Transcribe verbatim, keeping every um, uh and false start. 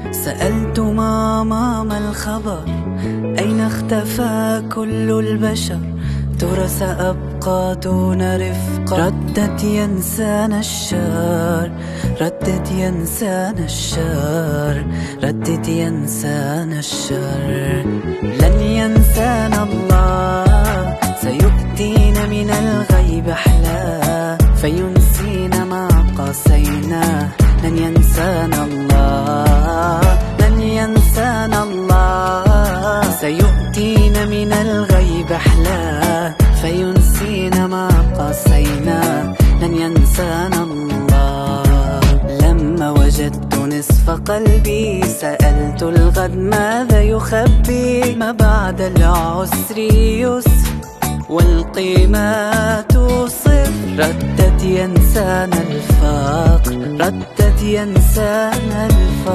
سألت ماما ما الخبر، أين اختفى كل البشر؟ ترى سأبقى دون رفق. ردت ينسانا الشر، ردت ينسانا الشر، ردت ينسانا الشر. لن ينسانا الله، سيؤتينا من الغيب أحلاه، فينسينا ما قاسيناه. لن ينسانا الله، لن ينسانا الله، سيؤتينا من الغيب أحلاه، فينسينا ما قاسيناه. لن ينسانا الله. لما وجدت نصف قلبي سألت الغد ماذا يخبي؟ ما بعد العسر يسر والقيمات صفر. ردت ينسانا الفقر، ردت ينسانا الفقر.